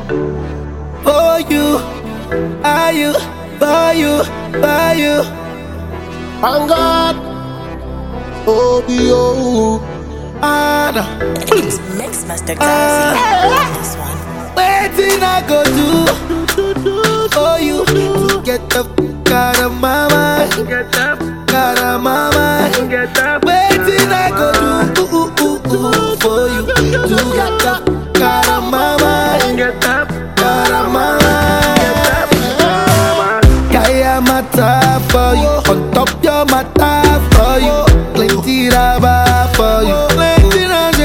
For you, are you, for you, for you. And God, OBO, Anna. Mix Master Gazi on this one. Waiting I go do for you to get the fuck out of my mind. Out of my mind. Waiting I go do for you to get the fuck out of my mind. Out of my mind. Kaya mata for you, on top your mata for you, plenty raba for you, plenty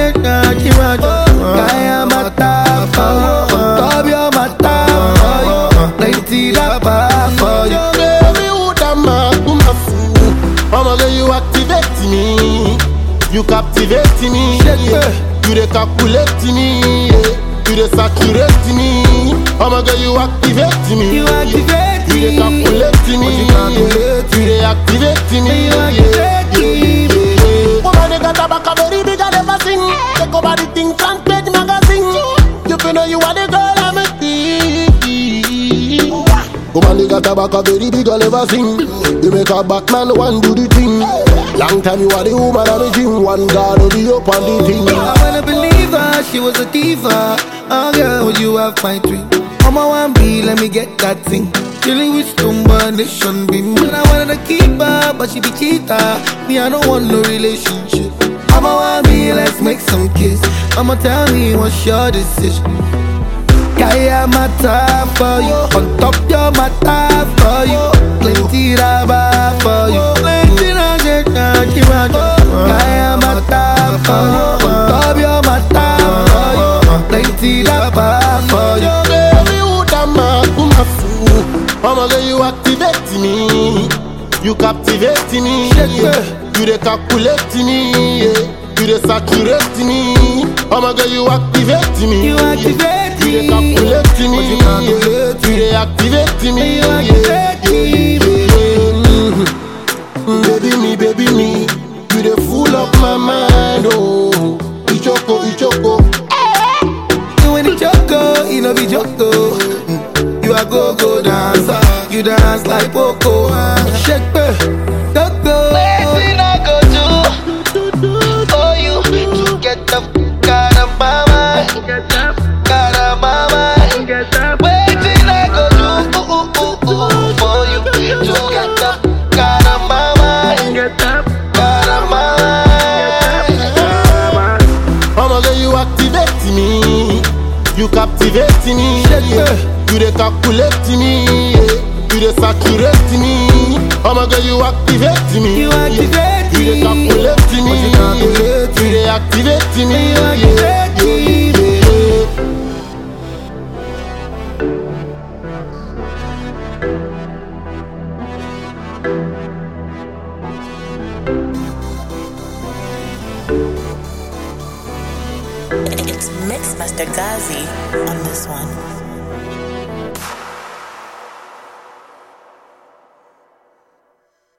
raba. Kaya mata for you, on top your mata for you, plenty raba for you. baby, who da man to my fool? I'ma get you activate me, you captivate me, you dey calculate me, you dey saturate me. I'ma get you activate me, You activate you dey me, calculate me, you dey activate me. you activate me. Woman, they got a back a very big and never sing. Take over the thing, front page magazine. You feel know you are the girl I'm a tea. Woman, they got a back a very big and never sing. You make a Batman one do the thing. Long time you are the woman of the gym. One guard will be up on the thing. I wanna believe her, she was a diva. Oh girl, would you have my dream? On my 1B, let me get that thing. Dealing with combination beam. And I wanted to keep her, but she be cheater. Me, I don't want no relationship. I'm a 1B, let's make some kiss. I'ma tell me what's your decision. Kaya mata for you, on top your mata for you, plenty raba for you, plenty raba. Kaya mata for you, on top your mata for you, plenty raba for you. Baby, who da man to my fool? I'ma get you activate me, you captivate me, you dey calculate me, you dey saturate me. I'ma get you activate me, You activate you dey me, calculate me, you calculate you dey activate me. you activate me. Baby me, you dey full up my mind. Oh, Ichoko. When it choco, it no be joko. You a go dancer, you dance like Poco. Shake it, go. Waiting I go do for you to get the fuck out of my mind. Out of my mind. Waiting I go do for you to get the fuck out of my mind. Out of my mind. I'ma get you activate me, you captivate me, you dey calculate me, you dey saturate me. I'ma get you activate me, You activate you dey me, calculate me, you dey activate me. you activate me. It's Mix Master Gazi on this one.